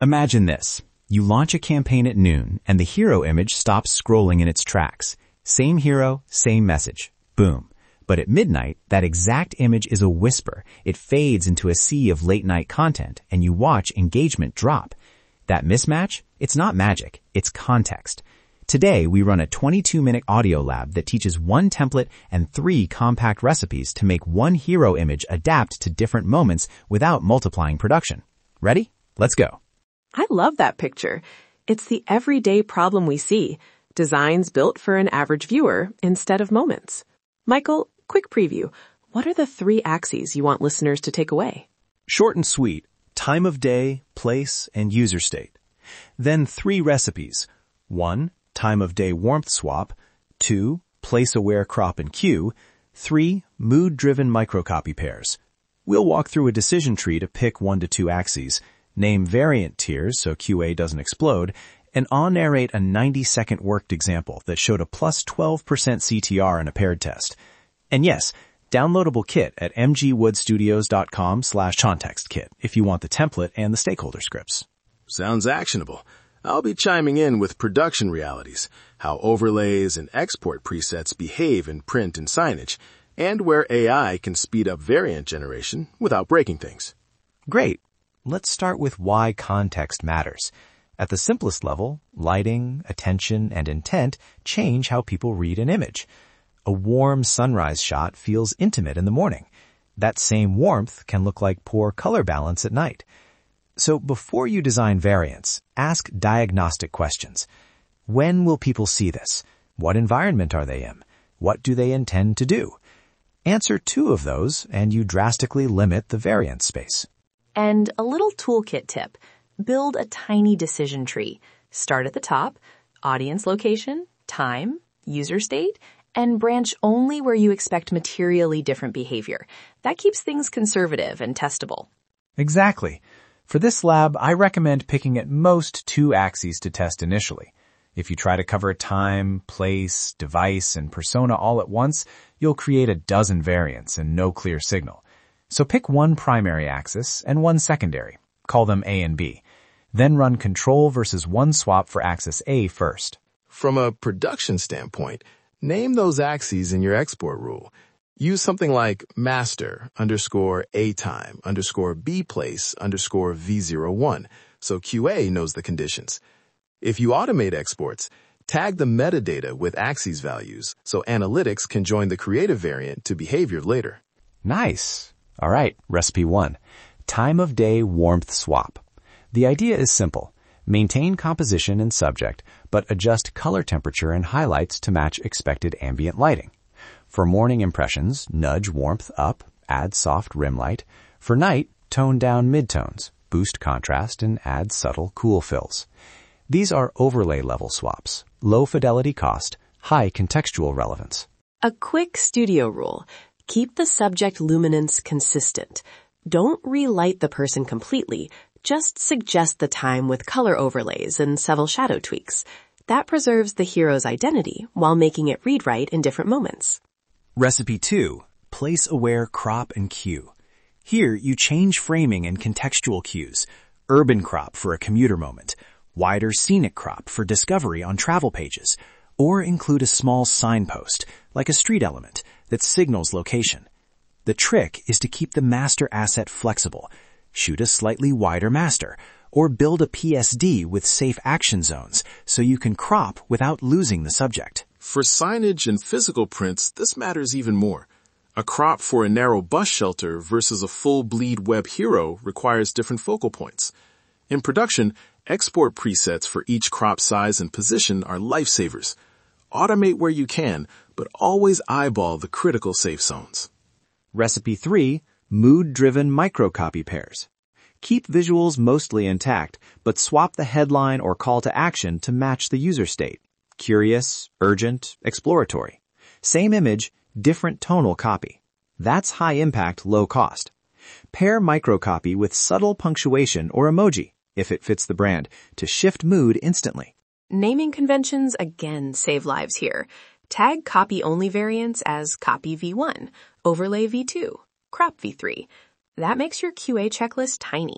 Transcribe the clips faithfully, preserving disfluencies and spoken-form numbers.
Imagine this. You launch a campaign at noon, and the hero image stops scrolling in its tracks. Same hero, same message. Boom. But at midnight, that exact image is a whisper. It fades into a sea of late-night content, and you watch engagement drop. That mismatch? It's not magic. It's context. Today, we run a twenty-two minute audio lab that teaches one template and three compact recipes to make one hero image adapt to different moments without multiplying production. Ready? Let's go. I love that picture. It's the everyday problem we see. Designs built for an average viewer instead of moments. Michael, quick preview. What are the three axes you want listeners to take away? Short and sweet. Time of day, place, and user state. Then three recipes. One, time of day warmth swap. Two, place-aware crop and queue. Three, mood-driven microcopy pairs. We'll walk through a decision tree to pick one to two axes, name variant tiers so Q A doesn't explode, and I'll narrate a ninety second worked example that showed a plus twelve percent C T R in a paired test. And yes, downloadable kit at mgwoodstudios.com slash contextkit if you want the template and the stakeholder scripts. Sounds actionable. I'll be chiming in with production realities, how overlays and export presets behave in print and signage, and where A I can speed up variant generation without breaking things. Great. Let's start with why context matters. At the simplest level, lighting, attention, and intent change how people read an image. A warm sunrise shot feels intimate in the morning. That same warmth can look like poor color balance at night. So before you design variants, ask diagnostic questions. When will people see this? What environment are they in? What do they intend to do? Answer two of those, and you drastically limit the variant space. And a little toolkit tip. Build a tiny decision tree. Start at the top, audience location, time, user state, and branch only where you expect materially different behavior. That keeps things conservative and testable. Exactly. For this lab, I recommend picking at most two axes to test initially. If you try to cover time, place, device, and persona all at once, you'll create a dozen variants and no clear signal. So pick one primary axis and one secondary. Call them A and B. Then run control versus one swap for axis A first. From a production standpoint, name those axes in your export rule. Use something like master underscore A time underscore B place underscore V zero one so Q A knows the conditions. If you automate exports, tag the metadata with axes values so analytics can join the creative variant to behavior later. Nice. All right, recipe one. Time of day warmth swap. The idea is simple. Maintain composition and subject, but adjust color temperature and highlights to match expected ambient lighting. For morning impressions, nudge warmth up, add soft rim light. For night, tone down midtones, boost contrast, and add subtle cool fills. These are overlay level swaps, low fidelity cost, high contextual relevance. A quick studio rule. Keep the subject luminance consistent. Don't relight the person completely. Just suggest the time with color overlays and subtle shadow tweaks. That preserves the hero's identity while making it read right in different moments. Recipe two, place-aware crop and queue. Here, you change framing and contextual cues. Urban crop for a commuter moment. Wider scenic crop for discovery on travel pages. Or include a small signpost, like a street element, that signals location. The trick is to keep the master asset flexible. Shoot a slightly wider master, or build a P S D with safe action zones so you can crop without losing the subject. For signage and physical prints, this matters even more. A crop for a narrow bus shelter versus a full bleed web hero requires different focal points. In production, export presets for each crop size and position are lifesavers. Automate where you can, but always eyeball the critical safe zones. Recipe three, mood-driven microcopy pairs. Keep visuals mostly intact, but swap the headline or call to action to match the user state. Curious, urgent, exploratory. Same image, different tonal copy. That's high impact, low cost. Pair microcopy with subtle punctuation or emoji, if it fits the brand, to shift mood instantly. Naming conventions again save lives here. Tag copy-only variants as copy V one, overlay V two, crop V three. That makes your Q A checklist tiny.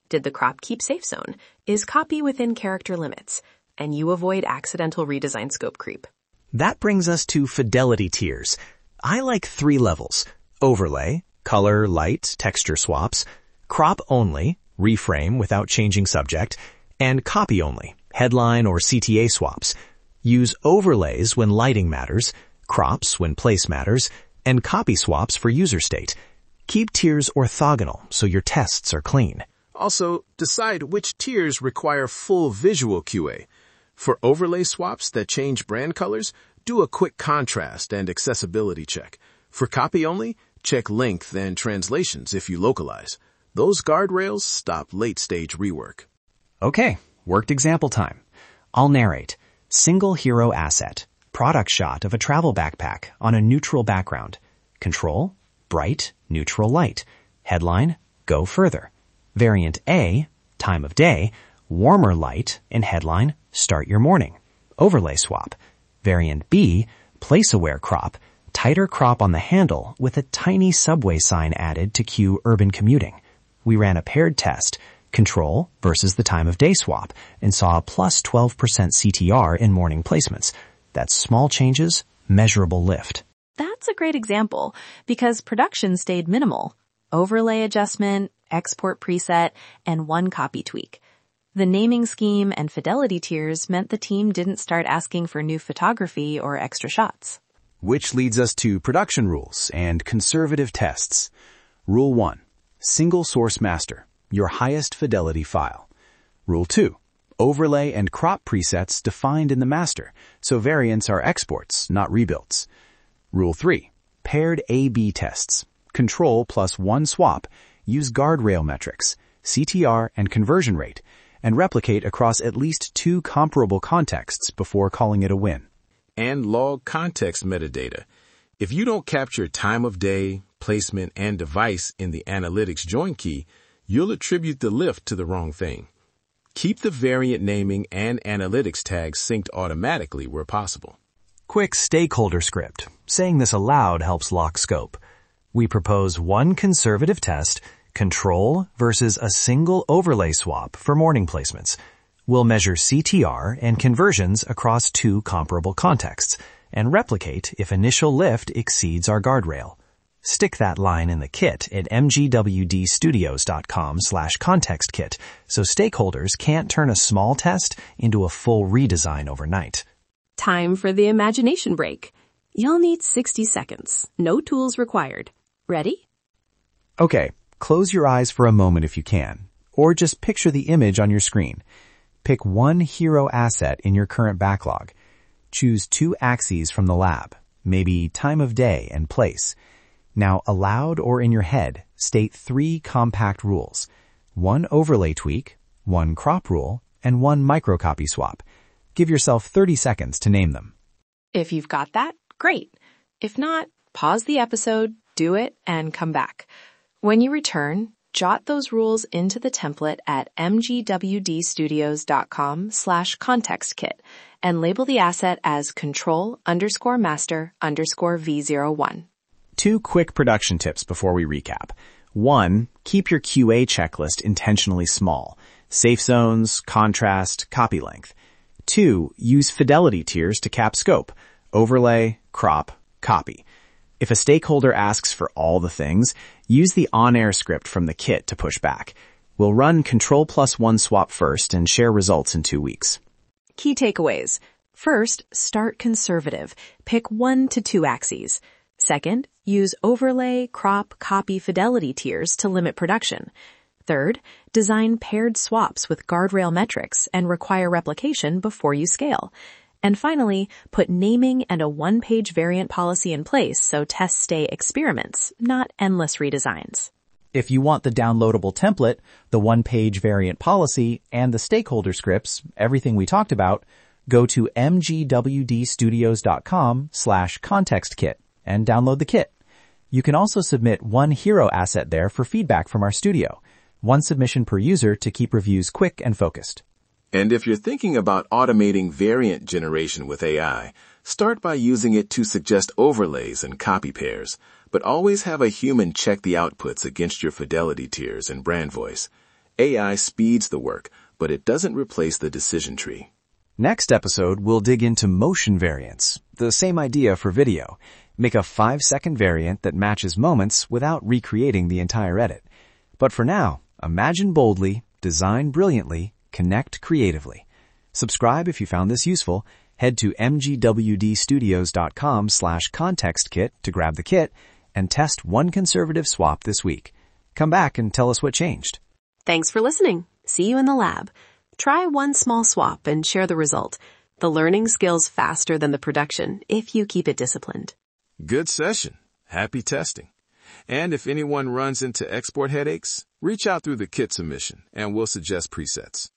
Did the crop keep safe zone? Is copy within character limits? And you avoid accidental redesign scope creep. That brings us to fidelity tiers. I like three levels: overlay, color, light, texture swaps; crop only, reframe without changing subject; and copy only, headline or C T A swaps. Use overlays when lighting matters, crops when place matters, and copy swaps for user state. Keep tiers orthogonal so your tests are clean. Also, decide which tiers require full visual Q A. For overlay swaps that change brand colors, do a quick contrast and accessibility check. For copy only, check length and translations if you localize. Those guardrails stop late-stage rework. Okay, worked example time. I'll narrate. Single hero asset. Product shot of a travel backpack on a neutral background. Control, bright, neutral light. Headline, go further. Variant A, time of day, warmer light, and headline, start your morning. Overlay swap. Variant B, place-aware crop, tighter crop on the handle with a tiny subway sign added to cue urban commuting. We ran a paired test, control versus the time of day swap, and saw a plus twelve percent C T R in morning placements. That's small changes, measurable lift. That's a great example because production stayed minimal. Overlay adjustment, export preset, and one copy tweak. The naming scheme and fidelity tiers meant the team didn't start asking for new photography or extra shots. Which leads us to production rules and conservative tests. Rule one, single source master, your highest fidelity file. Rule two, overlay and crop presets defined in the master, so variants are exports, not rebuilds. Rule three, paired A B tests. Control plus one swap, use guardrail metrics, C T R and conversion rate, and replicate across at least two comparable contexts before calling it a win. And log context metadata. If you don't capture time of day, placement, and device in the analytics join key, you'll attribute the lift to the wrong thing. Keep the variant naming and analytics tags synced automatically where possible. Quick stakeholder script. Saying this aloud helps lock scope. We propose one conservative test, control versus a single overlay swap for morning placements. We'll measure C T R and conversions across two comparable contexts and replicate if initial lift exceeds our guardrail. Stick that line in the kit at mgwdstudios.com slash context kit so stakeholders can't turn a small test into a full redesign overnight. Time for the imagination break. You'll need sixty seconds. No tools required. Ready? Okay, close your eyes for a moment if you can, or just picture the image on your screen. Pick one hero asset in your current backlog. Choose two axes from the lab, maybe time of day and place. Now, aloud or in your head, state three compact rules. One overlay tweak, one crop rule, and one microcopy swap. Give yourself thirty seconds to name them. If you've got that, great. If not, pause the episode, do it, and come back. When you return, jot those rules into the template at mgwdstudios.com slash context kit and label the asset as control underscore master underscore V01. Two quick production tips before we recap. One, keep your Q A checklist intentionally small. Safe zones, contrast, copy length. Two, use fidelity tiers to cap scope. Overlay, crop, copy. If a stakeholder asks for all the things, use the on-air script from the kit to push back. We'll run control plus one swap first and share results in two weeks. Key takeaways. First, start conservative. Pick one to two axes. Second, use overlay, crop, copy fidelity tiers to limit production. Third, design paired swaps with guardrail metrics and require replication before you scale. And finally, put naming and a one-page variant policy in place so tests stay experiments, not endless redesigns. If you want the downloadable template, the one-page variant policy, and the stakeholder scripts, everything we talked about, go to mgwdstudios.com slash context kit and download the kit. You can also submit one hero asset there for feedback from our studio. One submission per user to keep reviews quick and focused. And if you're thinking about automating variant generation with A I, start by using it to suggest overlays and copy pairs, but always have a human check the outputs against your fidelity tiers and brand voice. A I speeds the work, but it doesn't replace the decision tree. Next episode, we'll dig into motion variants, the same idea for video. Make a five-second variant that matches moments without recreating the entire edit. But for now, imagine boldly, design brilliantly, connect creatively. Subscribe if you found this useful. Head to mgwdstudios.com slash context kit to grab the kit and test one conservative swap this week. Come back and tell us what changed. Thanks for listening. See you in the lab. Try one small swap and share the result. The learning scales faster than the production if you keep it disciplined. Good session. Happy testing. And if anyone runs into export headaches, reach out through the kit submission and we'll suggest presets.